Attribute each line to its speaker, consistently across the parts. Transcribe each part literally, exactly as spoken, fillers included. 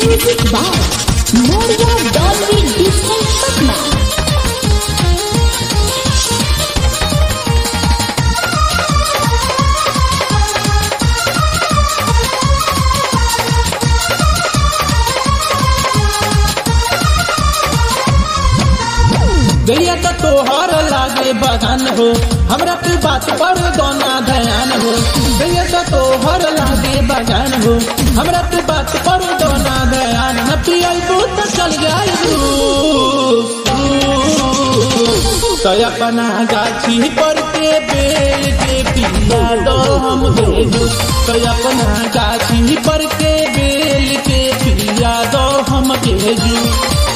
Speaker 1: Music by Moria Dolby Digital Patna.
Speaker 2: गैया तो तोहर लागे बगान हो, हमरा पे बात पर दोना ध्यान हो। गैया तो तोहर लागे बगान हो, हमरा पे बात पर दोना ध्यान। न पियाबू तो चल जाइबू तो अपना गाछी पर के बेल के पिया दो हम भेजू। तो अपना गाछी पर के बेल के पिया दो हम भेजू।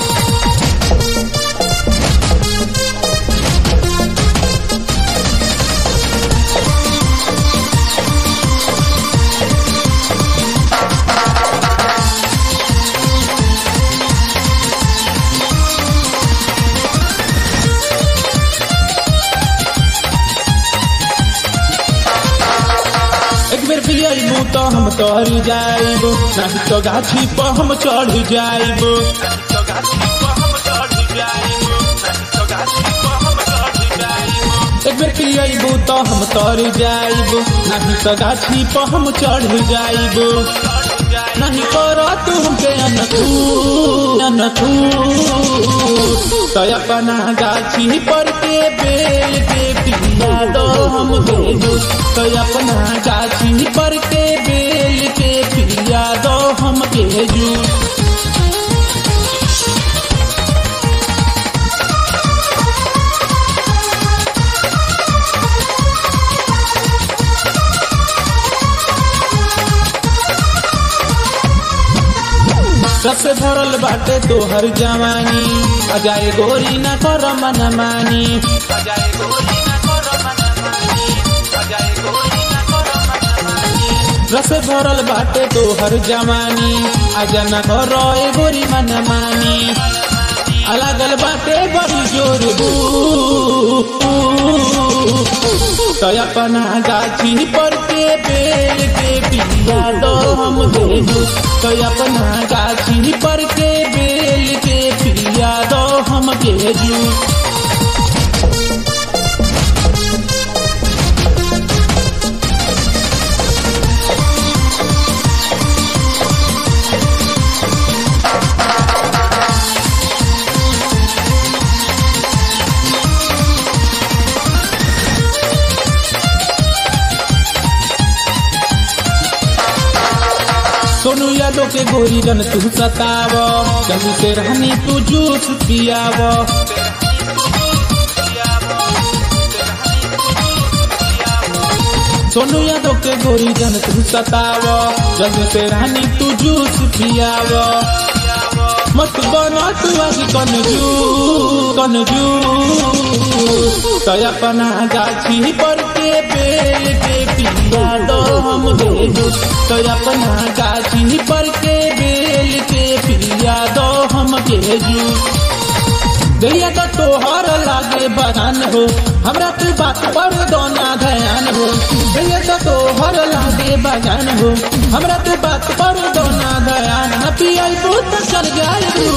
Speaker 2: एक बेर पियबू तो हम तर जाइबू, नहीं तो गाछी पर हम चढ़ जाइबू। एक बेर पियबू तो हम तर जाइबू, नहीं तो गाछी पर हम चढ़ जाइबू। नहीं कर तू हमके अनथू अनथू तो अपना गाछी पर के बेल के पिया दो हम भेजू। तो अपना गाछी पर के बेल के पिया दो हम भेजू। रस भरल बाटे तोहर जवानी, अजाए गोरी न कर मन मानी। रस भरल बाटे तोहर जवानी, अजा न कर गोरी मन मानी। अलगल बाटे बड़ी जोर तो अपना गाछी पर के बेल के पिया दो हम भेजू। तो अपना गाछी पर के बेल के पिया दो हम भेजू। सोनू यादव के गोरी जन तू सताव, जब से रहनी तू जूस पियाव। सोनू यादव के गोरी जन तू सताव, जब से रहनी तू जूस पियाव। मत बना तू आज कनजू कनजू तो अपना गाछी पर के बेल के पिया दो हम भेजू। तो अपना गाछी पर के बेल के पिया दो हम भेजू। गैया तो तोहर लागे बगान हो, हमरा पे बात पर दोना ध्यान हो। गैया तो तोहर लागे बगान हो, हमरा पे बात पर दोना ध्यान। न पियाबू तो चल जाइबू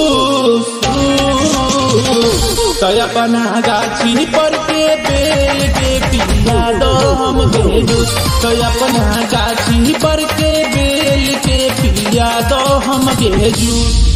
Speaker 2: तो अपना गाछी पर के बेल के पिया दो हम भेजू। तो अपना गाछी पर के बेल के पिया दो हम भेजू।